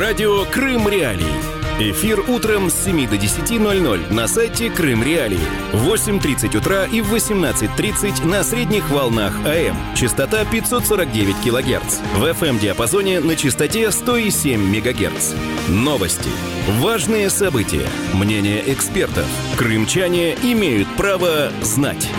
Радио «Крым Реалии». Эфир утром с 7 до 10:00 на сайте Крым Реалии. В 8:30 утра и в 18:30 на средних волнах АМ. Частота 549 кГц. В FM-диапазоне на частоте 107 МГц. Новости. Важные события. Мнения экспертов. Крымчане имеют право знать.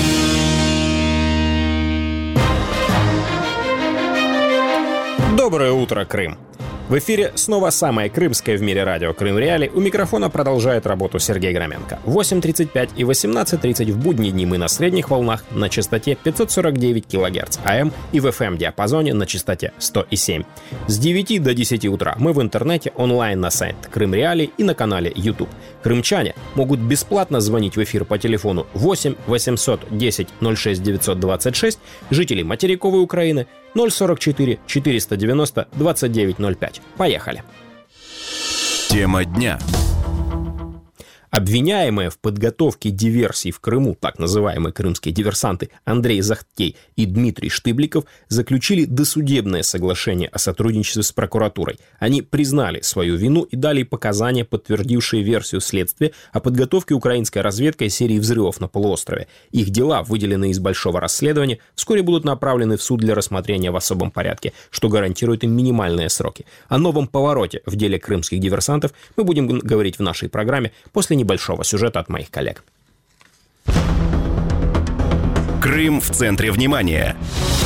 Доброе утро, Крым! В эфире снова самое крымское в мире радио «Крым Реалии». У микрофона продолжает работу Сергей Громенко. В 8:35 и 18:30 в будние дни мы на средних волнах на частоте 549 кГц АМ и в FM-диапазоне на частоте 107. С 9 до 10 утра мы в интернете онлайн на сайт «Крым Реалии» и на канале YouTube. Крымчане могут бесплатно звонить в эфир по телефону 8 800 10 06 926, жители материковой Украины 044 490 2905. Поехали. Тема дня. Обвиняемые в подготовке диверсий в Крыму, так называемые крымские диверсанты Андрей Захтей и Дмитрий Штыбликов заключили досудебное соглашение о сотрудничестве с прокуратурой. Они признали свою вину и дали показания, подтвердившие версию следствия о подготовке украинской разведкой серии взрывов на полуострове. Их дела, выделенные из большого расследования, вскоре будут направлены в суд для рассмотрения в особом порядке, что гарантирует им минимальные сроки. О новом повороте в деле крымских диверсантов мы будем говорить в нашей программе после небольшого сюжета от моих коллег. Крым в центре внимания.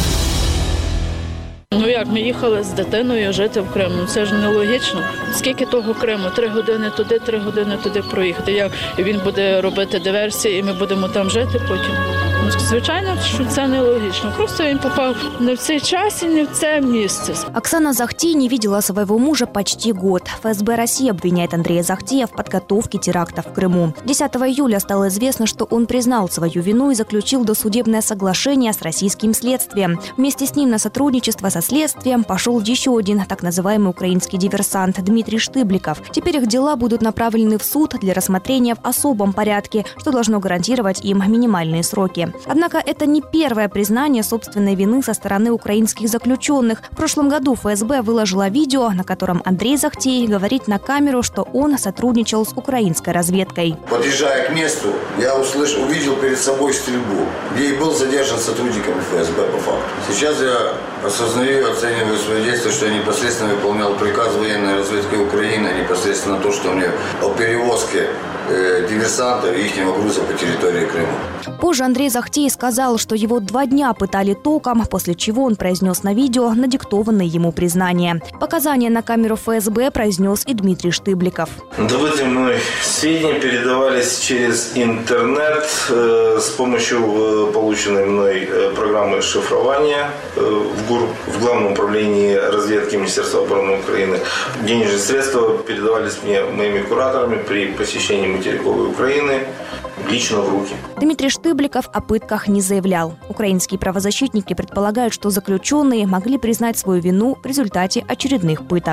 Як ми їхали з дитиною жити в Крим, це ж нелогічно. Скільки того Криму? 3 години туди, 3 години туди проїхати. Як він буде робити диверсії і ми будемо там жити потім? Звичайно, що це нелогічно. Просто він попав не в цей час и не в це место. Оксана Захтей не видела своего мужа почти год. ФСБ России обвиняет Андрея Захтея в подготовке терактов в Крыму. 10 июля стало известно, что он признал свою вину и заключил досудебное соглашение с российским следствием. Вместе с ним на сотрудничество со следствием пошел еще один так называемый украинский диверсант Дмитрий Штыбликов. Теперь их дела будут направлены в суд для рассмотрения в особом порядке, что должно гарантировать им минимальные сроки. Однако это не первое признание собственной вины со стороны украинских заключенных. В прошлом году ФСБ выложила видео, на котором Андрей Захтей говорит на камеру, что он сотрудничал с украинской разведкой. Подъезжая к месту, я увидел перед собой стрельбу, где и был задержан сотрудниками ФСБ по факту. Сейчас я осознаю и оцениваю свои действия, что я непосредственно выполнял приказ военной разведки Украины, а непосредственно то, что мне о перевозке диверсантов и их груза по территории Крыма. Позже Андрей Захтей сказал, что его 2 дня пытали током, после чего он произнес на видео надиктованные ему признания. Показания на камеру ФСБ произнес и Дмитрий Штыбликов. Добытые мной сведения передавались через интернет с помощью полученной мной программы шифрования в Главном управлении разведки Министерства обороны Украины. Денежные средства передавались мне моими кураторами при посещении материковой Украины лично в руки. Дмитрий Штыбликов о пытках не заявлял. Украинские правозащитники предполагают, что заключенные могли признать свою вину в результате очередных пыток.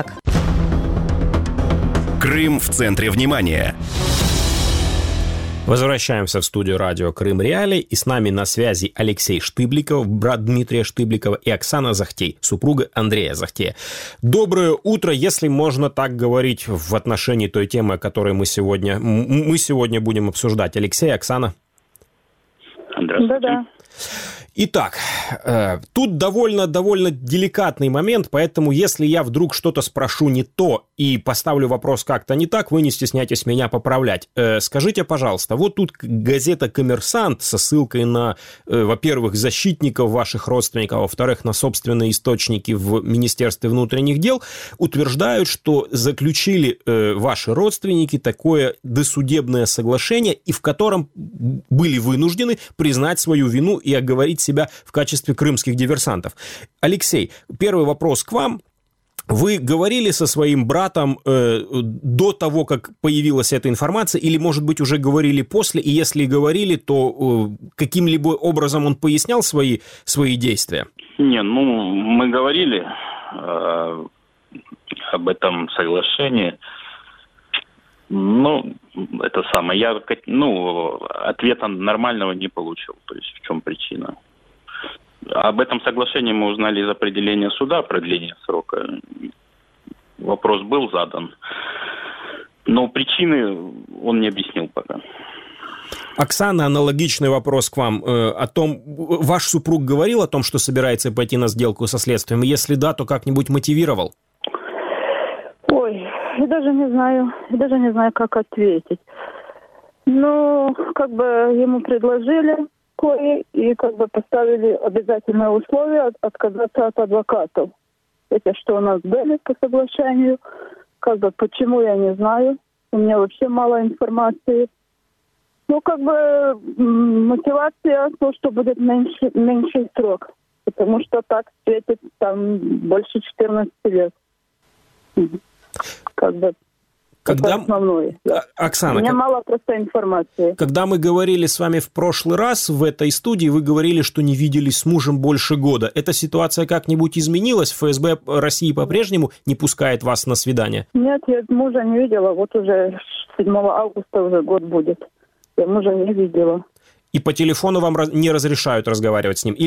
Крым в центре внимания. Возвращаемся в студию радио «Крым Реалии», и с нами на связи Алексей Штыбликов, брат Дмитрия Штыбликова, и Оксана Захтей, супруга Андрея Захтея. Доброе утро, если можно так говорить в отношении той темы, о которой мы сегодня будем обсуждать. Алексей, Оксана. Здравствуйте. Да-да. Итак, тут довольно деликатный момент, поэтому если я вдруг что-то спрошу не то и поставлю вопрос как-то не так, вы не стесняйтесь меня поправлять. Скажите, пожалуйста, вот тут газета «Коммерсант» со ссылкой на, во-первых, защитников ваших родственников, а во-вторых, на собственные источники в Министерстве внутренних дел утверждают, что заключили ваши родственники такое досудебное соглашение, и в котором были вынуждены признать свою вину и оговорить себя в качестве крымских диверсантов. Алексей, первый вопрос к вам. Вы говорили со своим братом до того, как появилась эта информация, или, может быть, уже говорили после? И если говорили, то каким-либо образом он пояснял свои действия? Не, мы говорили об этом соглашении. Это самое. Я, ответа нормального не получил. То есть в чем причина? Об этом соглашении мы узнали из определения суда, продления срока. вопрос был задан. Но причины он не объяснил пока. Оксана, аналогичный вопрос к вам. О том, ваш супруг говорил о том, что собирается пойти на сделку со следствием? Если да, то как-нибудь мотивировал? Ой, я даже не знаю, как ответить. Ну, как бы ему предложили и как бы поставили обязательное условие отказаться от адвокатов. Это что у нас были по соглашению. Как бы почему, я не знаю. У меня вообще мало информации. Ну, как бы мотивация, то, что будет меньший срок. Потому что так светит там больше 14 лет. Как бы это основное. Да. Оксана, у меня мало просто информации. Когда мы говорили с вами в прошлый раз в этой студии, вы говорили, что не виделись с мужем больше года. Эта ситуация как-нибудь изменилась? ФСБ России по-прежнему не пускает вас на свидание? Нет, я мужа не видела. Вот уже 7 августа уже год будет. Я мужа не видела. И по телефону вам не разрешают разговаривать с ним?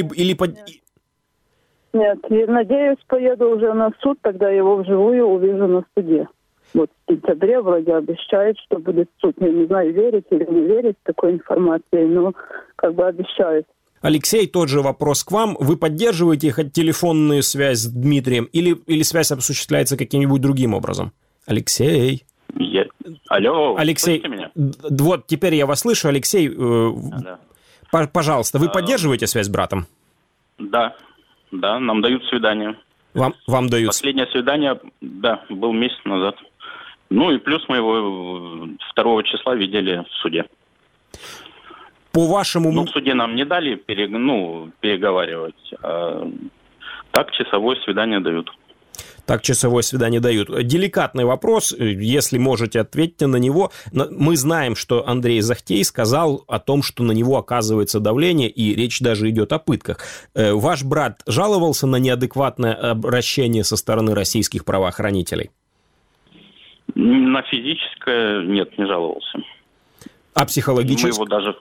Нет, я надеюсь, поеду уже на суд, тогда его вживую увижу на суде. Вот в сентябре вроде обещают, что будет суд. Я не знаю, верить или не верить такой информации, но как бы обещают. Алексей, тот же вопрос к вам. Вы поддерживаете телефонную связь с Дмитрием или связь осуществляется каким-нибудь другим образом? Алексей? Алло, Алексей, меня? Вот теперь я вас слышу. Алексей, да. Пожалуйста, вы поддерживаете связь с братом? Да, нам дают свидание. Вам дают? Последнее свидание, да, был месяц назад. Ну и плюс мы его 2 числа видели в суде. По вашему... Ну, в суде нам не дали переговаривать, а так часовое свидание дают. Так часовое свидание дают. Деликатный вопрос, если можете, ответьте на него. Мы знаем, что Андрей Захтей сказал о том, что на него оказывается давление, и речь даже идет о пытках. Ваш брат жаловался на неадекватное обращение со стороны российских правоохранителей? На физическое нет, не жаловался. А психологическое? Мы его даже...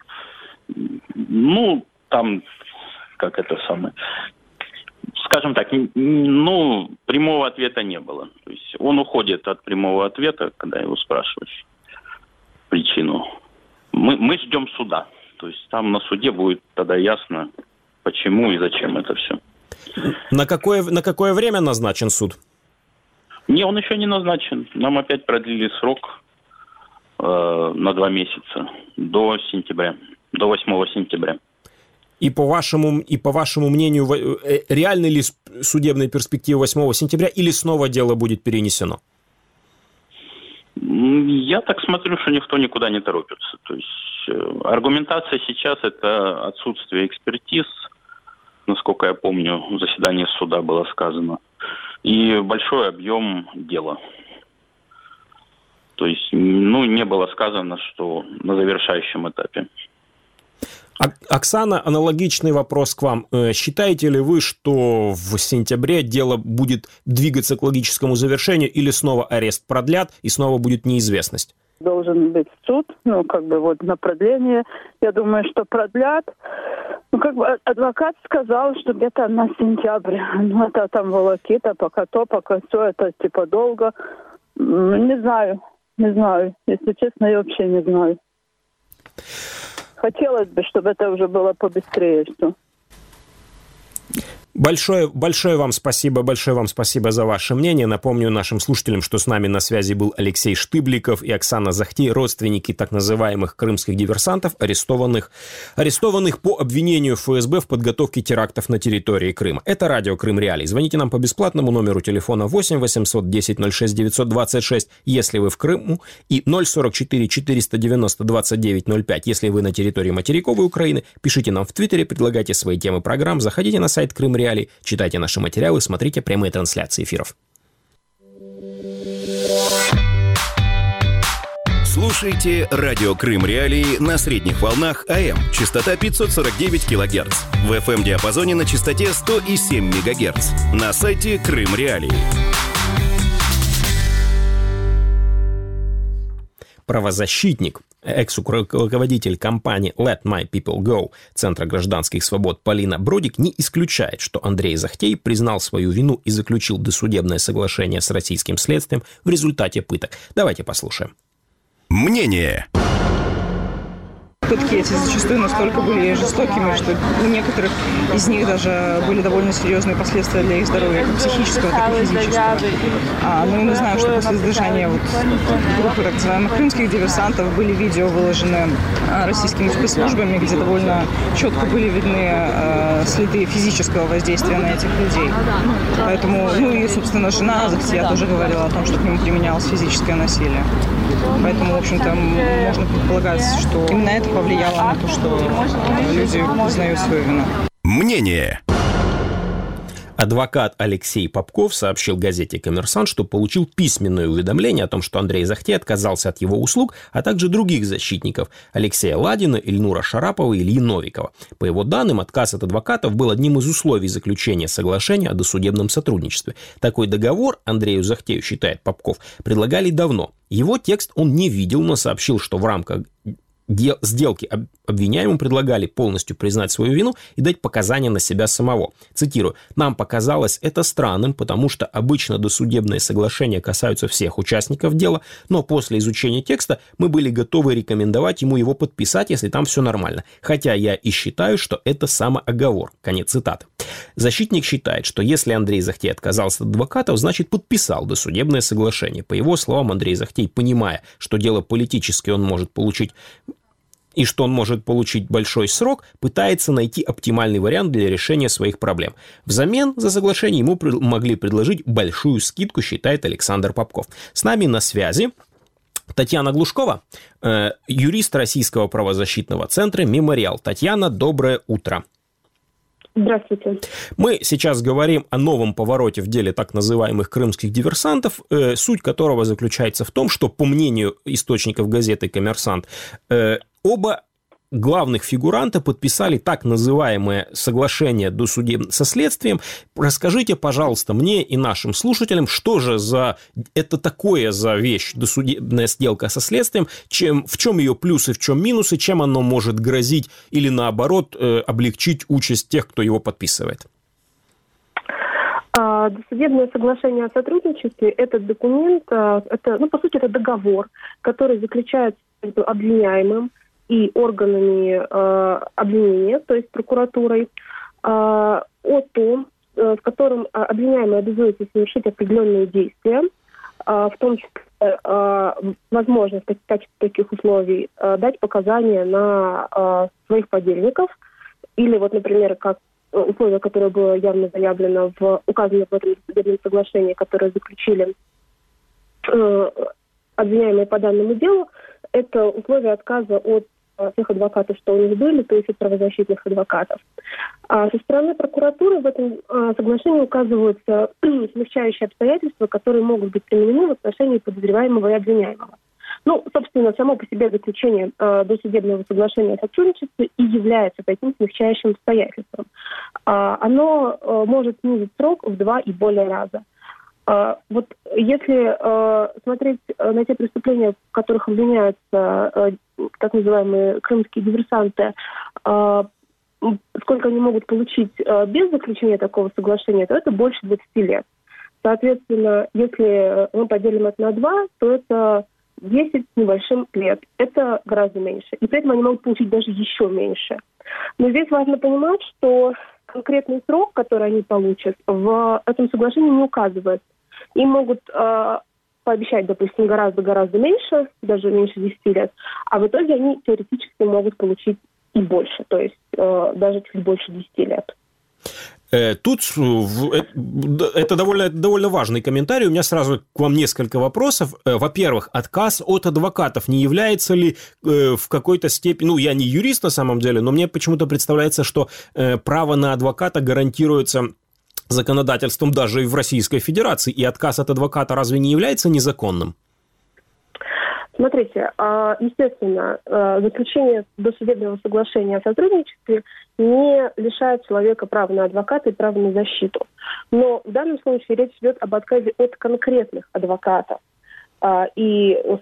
Скажем так, прямого ответа не было. То есть он уходит от прямого ответа, когда его спрашиваешь причину. Мы ждем суда. То есть там на суде будет тогда ясно, почему и зачем это все. На какое время назначен суд? Не, он еще не назначен. Нам опять продлили срок на 2 месяца, до сентября, до 8 сентября. И по вашему мнению, реальны ли судебные перспективы 8 сентября или снова дело будет перенесено? Я так смотрю, что никто никуда не торопится. То есть аргументация сейчас – это отсутствие экспертиз, насколько я помню, в заседании суда было сказано, и большой объем дела. То есть, не было сказано, что на завершающем этапе. Оксана, аналогичный вопрос к вам. Считаете ли вы, что в сентябре дело будет двигаться к логическому завершению или снова арест продлят и снова будет неизвестность? Должен быть суд, на продление. Я думаю, что продлят. Адвокат сказал, что где-то на сентябрь. Это там волокита, пока все, это долго. Не знаю. Если честно, я вообще не знаю. Хотелось бы, чтобы это уже было побыстрее все. Большое вам спасибо за ваше мнение. Напомню нашим слушателям, что с нами на связи был Алексей Штыбликов и Оксана Захтей, родственники так называемых крымских диверсантов, арестованных по обвинению ФСБ в подготовке терактов на территории Крыма. Это радио Крым Реалии. Звоните нам по бесплатному номеру телефона 8 800 10 06 926, если вы в Крыму, и 044 490 29 05, если вы на территории материковой Украины. Пишите нам в Твиттере, предлагайте свои темы программ, заходите на сайт Крым Реалии, читайте наши материалы, смотрите прямые трансляции эфиров. Слушайте радио Крым Реалии на средних волнах АМ, частота 549 кГц, в FM-диапазоне на частоте 100,7 МГц, на сайте Крым Реалии. Правозащитник, экс-руководитель компании Let My People Go Центра гражданских свобод Полина Бродик не исключает, что Андрей Захтей признал свою вину и заключил досудебное соглашение с российским следствием в результате пыток. Давайте послушаем. Мнение. Пытки эти зачастую настолько были жестокими, что у некоторых из них даже были довольно серьезные последствия для их здоровья, как психического, так и физического. Ну и мы знаем, что после задержания группы так называемых крымских диверсантов были видео выложены российскими спецслужбами, где довольно четко были видны следы физического воздействия на этих людей. Поэтому, и, собственно, жена Захтия тоже говорила о том, что к нему применялось физическое насилие. Поэтому, в общем-то, можно предполагать, что именно это повлияло на то, что люди признают свою вину. Мнение. Адвокат Алексей Попков сообщил газете «Коммерсант», что получил письменное уведомление о том, что Андрей Захтей отказался от его услуг, а также других защитников Алексея Ладина, Ильнура Шарапова и Ильи Новикова. По его данным, отказ от адвокатов был одним из условий заключения соглашения о досудебном сотрудничестве. Такой договор Андрею Захтею, считает Попков, предлагали давно. Его текст он не видел, но сообщил, что в рамках сделки обвиняемым предлагали полностью признать свою вину и дать показания на себя самого. Цитирую: «Нам показалось это странным, потому что обычно досудебные соглашения касаются всех участников дела, но после изучения текста мы были готовы рекомендовать ему его подписать, если там все нормально. Хотя я и считаю, что это самооговор». Конец цитаты. Защитник считает, что если Андрей Захтей отказался от адвокатов, значит подписал досудебное соглашение. По его словам, Андрей Захтей, понимая, что дело политическое, он может получить большой срок, пытается найти оптимальный вариант для решения своих проблем. Взамен за соглашение ему могли предложить большую скидку, считает Александр Попков. С нами на связи Татьяна Глушкова, юрист Российского правозащитного центра «Мемориал». Татьяна, доброе утро. Здравствуйте. Мы сейчас говорим о новом повороте в деле так называемых крымских диверсантов, суть которого заключается в том, что, по мнению источников газеты «Коммерсант», оба главных фигуранта подписали так называемое соглашение со следствием. Расскажите, пожалуйста, мне и нашим слушателям, что же это такое за вещь, досудебная сделка со следствием, в чем ее плюсы, в чем минусы, чем оно может грозить или, наоборот, облегчить участь тех, кто его подписывает? Досудебное соглашение о сотрудничестве – это документ, по сути, это договор, который заключается между обвиняемым и органами обвинения, то есть прокуратурой, о том, в котором обвиняемый обязуется совершить определенные действия, в том числе возможно в таких условий дать показания на своих подельников, или вот, например, как условие, которое было явно заявлено указано в этом судебном соглашении, которое заключили обвиняемые по данному делу, это условие отказа от всех адвокатов, что у них были, то есть от правозащитных адвокатов. Со стороны прокуратуры в этом соглашении указываются смягчающие обстоятельства, которые могут быть применены в отношении подозреваемого и обвиняемого. Собственно, само по себе заключение досудебного соглашения о сотрудничестве и является таким смягчающим обстоятельством. Оно может снизить срок в 2 и более раза. Вот если смотреть на те преступления, в которых обвиняются так называемые крымские диверсанты, сколько они могут получить без заключения такого соглашения, то это больше 20 лет. Соответственно, если мы поделим это на 2, то это 10 с небольшим лет. Это гораздо меньше. И при этом они могут получить даже еще меньше. Но здесь важно понимать, что конкретный срок, который они получат, в этом соглашении не указывается. Им могут пообещать, допустим, гораздо меньше, даже меньше 10 лет, а в итоге они теоретически могут получить и больше, то есть даже чуть больше 10 лет. Тут это довольно важный комментарий. У меня сразу к вам несколько вопросов. Во-первых, отказ от адвокатов не является ли в какой-то степени... Я не юрист на самом деле, но мне почему-то представляется, что право на адвоката гарантируется законодательством даже и в Российской Федерации. И отказ от адвоката разве не является незаконным? Смотрите, естественно, заключение досудебного соглашения о сотрудничестве не лишает человека права на адвоката и права на защиту. Но в данном случае речь идет об отказе от конкретных адвокатов. И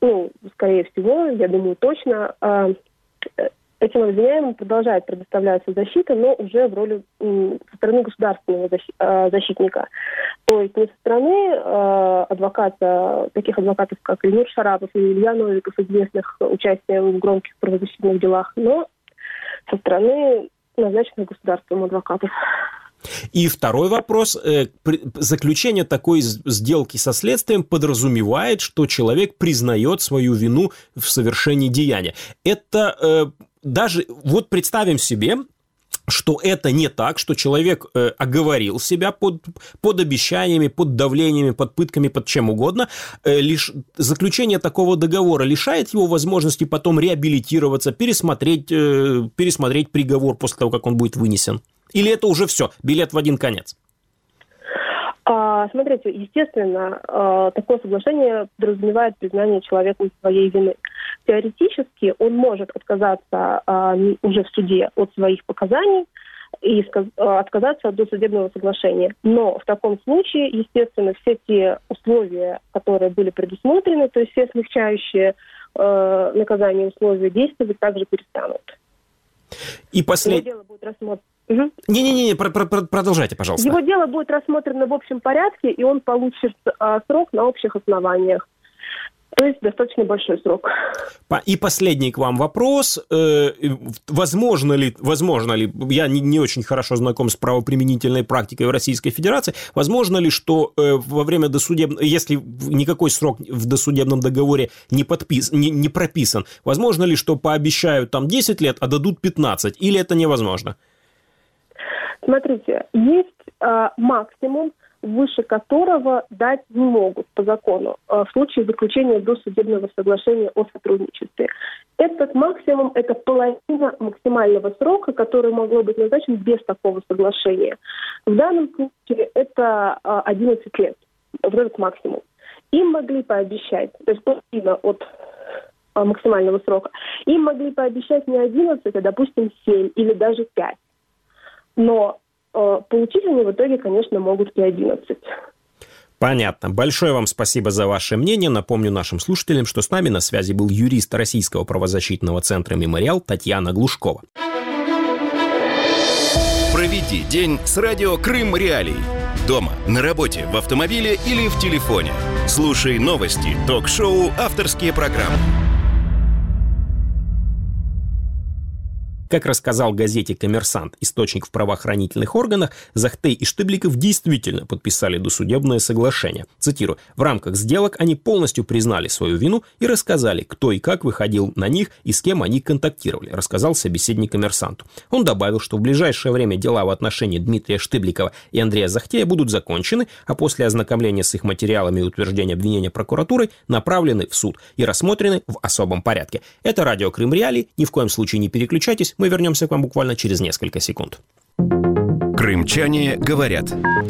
скорее всего, я думаю точно, этим обвиняемым продолжает предоставляться защита, но уже в роли со стороны государственного защитника. То есть не со стороны адвоката, таких адвокатов, как Ильнур Шарапов и Илья Новиков, известных участием в громких правозащитных делах, но со стороны назначенных государством адвокатов. И второй вопрос. Заключение такой сделки со следствием подразумевает, что человек признает свою вину в совершении деяния. Это даже... Вот представим себе, что это не так, что человек оговорил себя под обещаниями, под давлениями, под пытками, под чем угодно. Лишь заключение такого договора лишает его возможности потом реабилитироваться, пересмотреть приговор после того, как он будет вынесен. Или это уже все, билет в один конец? Смотрите, естественно, такое соглашение подразумевает признание человеком своей вины. Теоретически он может отказаться уже в суде от своих показаний и отказаться от досудебного соглашения. Но в таком случае, естественно, все те условия, которые были предусмотрены, то есть все смягчающие наказание условия действовать, также перестанут. И последнее... Дело будет рассмотрено. Не-не-не, продолжайте, пожалуйста. Его дело будет рассмотрено в общем порядке, и он получит срок на общих основаниях. То есть достаточно большой срок. И последний к вам вопрос. Возможно ли, я не очень хорошо знаком с правоприменительной практикой в Российской Федерации, возможно ли, что во время досудебного, если никакой срок в досудебном договоре не прописан, возможно ли, что пообещают там 10 лет, а дадут 15, или это невозможно? Смотрите, есть максимум, выше которого дать не могут по закону в случае заключения досудебного соглашения о сотрудничестве. Этот максимум – это половина максимального срока, который могло быть назначен без такого соглашения. В данном случае это 11 лет, вот этот максимум. Им могли пообещать, то есть половина от максимального срока, им могли пообещать не 11, а, допустим, 7 или даже 5. Но получить они в итоге, конечно, могут и 11. Понятно. Большое вам спасибо за ваше мнение. Напомню нашим слушателям, что с нами на связи был юрист Российского правозащитного центра «Мемориал» Татьяна Глушкова. Проведи день с радио «Крым Реалии». Дома, на работе, в автомобиле или в телефоне. Слушай новости, ток-шоу, авторские программы. Как рассказал газете «Коммерсант» источник в правоохранительных органах, Захтей и Штыбликов действительно подписали досудебное соглашение. Цитирую: «В рамках сделок они полностью признали свою вину и рассказали, кто и как выходил на них и с кем они контактировали», рассказал собеседник «Коммерсанту». Он добавил, что в ближайшее время дела в отношении Дмитрия Штыбликова и Андрея Захтея будут закончены, а после ознакомления с их материалами и утверждения обвинения прокуратурой направлены в суд и рассмотрены в особом порядке. Это радио «Крым Реалии». Ни в коем случае не переключайтесь. Мы вернемся к вам буквально через несколько секунд. Крымчане говорят.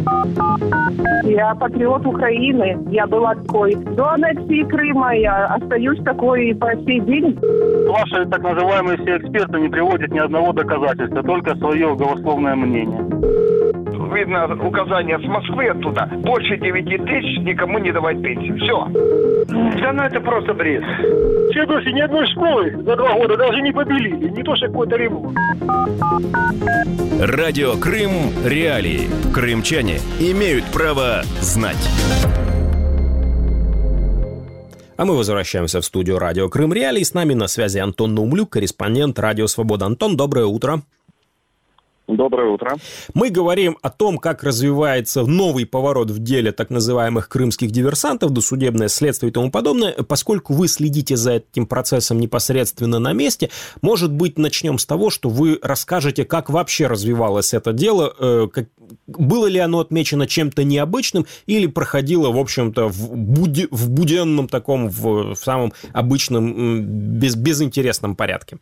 Я патриот Украины. Я была такой до аннексии Крыма. Я остаюсь такой и по сей день. Ваши так называемые все эксперты не приводят ни одного доказательства, только свое голословное мнение. Видно указание с Москвы оттуда. Больше 9 тысяч никому не давать пенсию. Все. Да ну это просто бред. Все дочь ни одной школы за 2 года даже не побелили. Не то, что какой-то ремонт. Радио «Крым Реалии». Крымчане имеют право знать. А мы возвращаемся в студию радио «Крым Реалии». С нами на связи Антон Наумлюк, корреспондент «Радио Свобода». Антон, доброе утро. Доброе утро. Мы говорим о том, как развивается новый поворот в деле так называемых крымских диверсантов, досудебное следствие и тому подобное. Поскольку вы следите за этим процессом непосредственно на месте, может быть, начнем с того, что вы расскажете, как вообще развивалось это дело, было ли оно отмечено чем-то необычным или проходило, в общем-то, в буденном таком, в самом обычном, безинтересном порядке?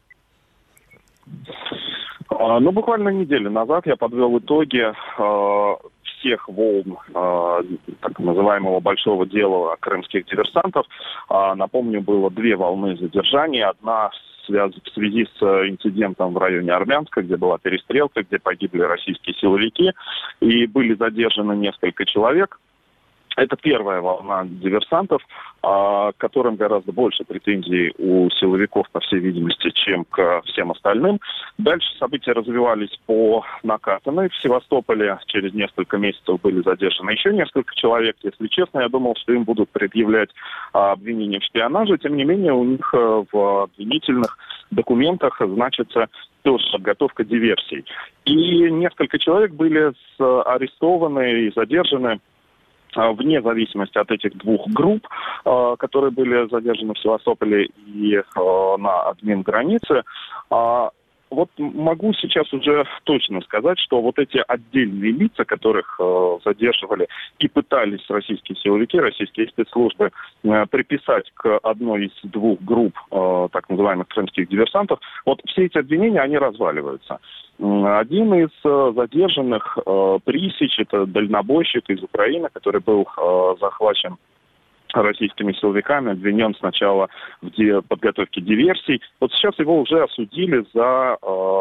Ну, буквально неделю назад я подвел итоги всех волн так называемого большого дела крымских диверсантов. Напомню, было 2 волны задержаний. Одна в связи с инцидентом в районе Армянска, где была перестрелка, где погибли российские силовики, и были задержаны несколько человек. Это первая волна диверсантов, к которым гораздо больше претензий у силовиков, по всей видимости, чем к всем остальным. Дальше события развивались по накатанной. В Севастополе через несколько месяцев были задержаны еще несколько человек. Если честно, я думал, что им будут предъявлять обвинения в шпионаже. Тем не менее, у них в обвинительных документах значится тоже подготовка диверсий. И несколько человек были арестованы и задержаны вне зависимости от этих двух групп, которые были задержаны в Севастополе и на админ-границе. Вот могу сейчас уже точно сказать, что вот эти отдельные лица, которых задерживали и пытались российские силовики, российские спецслужбы приписать к одной из двух групп так называемых крымских диверсантов, вот все эти обвинения, они разваливаются. Один из задержанных, Присич, это дальнобойщик из Украины, который был захвачен российскими силовиками, обвинен сначала в подготовке диверсий. Вот сейчас его уже осудили за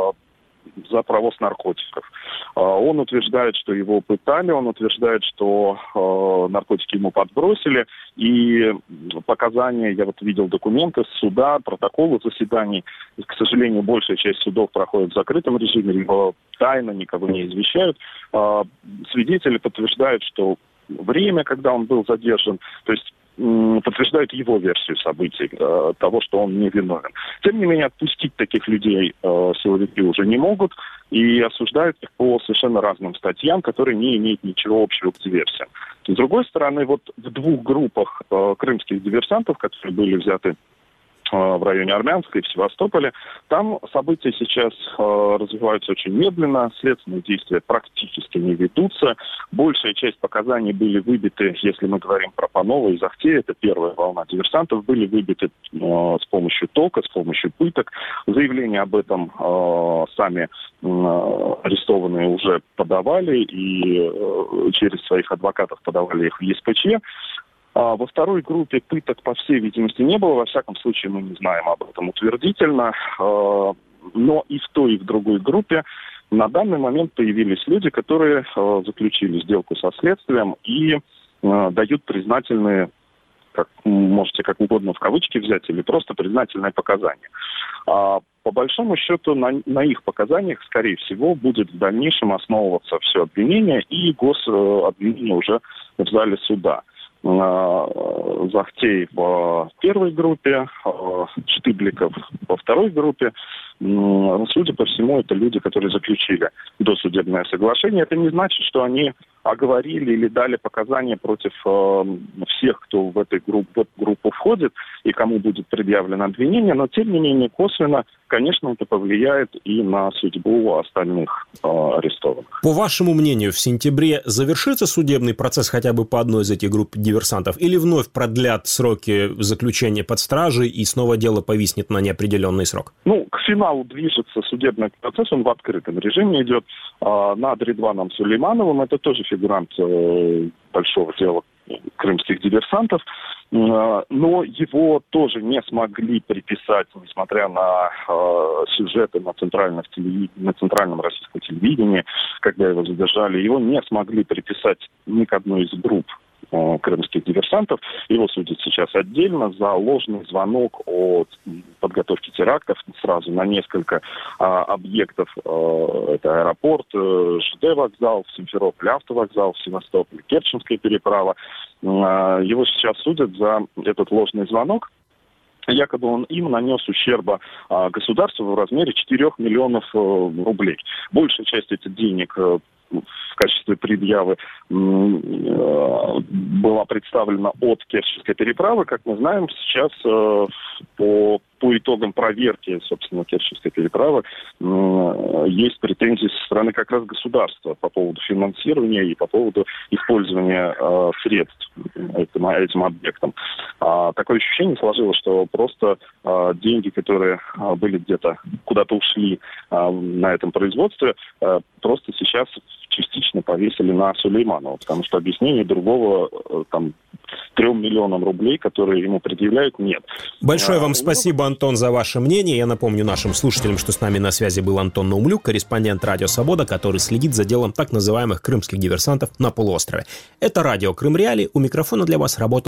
провоз наркотиков. Он утверждает, что его пытали, он утверждает, что наркотики ему подбросили, и показания, я вот видел документы с суда, протоколы заседаний, и, к сожалению, большая часть судов проходит в закрытом режиме, либо тайно, никого не извещают. Свидетели подтверждают, что время, когда он был задержан, то есть подтверждают его версию событий, того, что он не виновен. Тем не менее, отпустить таких людей силовики уже не могут и осуждают их по совершенно разным статьям, которые не имеют ничего общего к диверсиям. С другой стороны, вот в двух группах крымских диверсантов, которые были взяты в районе Армянска и в Севастополе, там события сейчас развиваются очень медленно, следственные действия практически не ведутся. Большая часть показаний были выбиты, если мы говорим про Панова и Захтея, это первая волна диверсантов, были выбиты с помощью тока, с помощью пыток. Заявления об этом сами арестованные уже подавали и через своих адвокатов подавали их в ЕСПЧ. Во второй группе пыток, по всей видимости, не было. Во всяком случае, мы не знаем об этом утвердительно. Но и в той, и в другой группе на данный момент появились люди, которые заключили сделку со следствием и дают признательные, как можете как угодно в кавычки взять, или просто признательные показания. По большому счету, на их показаниях, скорее всего, будет в дальнейшем основываться все обвинение и гособвинение уже в зале суда. Захтей в первой группе, Штыбликов во второй группе. Судя по всему, это люди, которые заключили досудебное соглашение. Это не значит, что они оговорили или дали показания против всех, кто в эту группу входит и кому будет предъявлено обвинение, но тем не менее косвенно, конечно, это повлияет и на судьбу остальных арестованных. По вашему мнению, в сентябре завершится судебный процесс хотя бы по одной из этих групп диверсантов или вновь продлят сроки заключения под стражей и снова дело повиснет на неопределенный срок? К финалу движется судебный процесс, он в открытом режиме идет над Редваном Сулеймановым, это тоже фигурант большого дела крымских диверсантов, но его тоже не смогли приписать, несмотря на сюжеты на центральном российском телевидении, когда его задержали, его не смогли приписать ни к одной из групп крымских диверсантов. Его судят сейчас отдельно за ложный звонок о подготовке терактов сразу на несколько объектов. Это аэропорт, ЖД-вокзал в Симферополе, автовокзал в Севастополе, Керченская переправа. Его сейчас судят за этот ложный звонок. Якобы он им нанес ущерба государству в размере 4 миллионов рублей. Большая часть этих денег в качестве предъявы была представлена от Керченской переправы. Как мы знаем, сейчас по итогам проверки, собственно, Керченской переправы есть претензии со стороны как раз государства по поводу финансирования и по поводу использования средств этим объектом. Такое ощущение сложилось, что просто деньги, которые были где-то, куда-то ушли на этом производстве, просто сейчас частично повесили на Сулейманова, потому что объяснения другого там 3 миллионам рублей, которые ему предъявляют, нет. Большое вам спасибо, Антон, за ваше мнение. Я напомню нашим слушателям, что с нами на связи был Антон Наумлюк, корреспондент «Радио Свобода», который следит за делом так называемых крымских диверсантов на полуострове. Это радио Крым Реалии. У микрофона для вас работал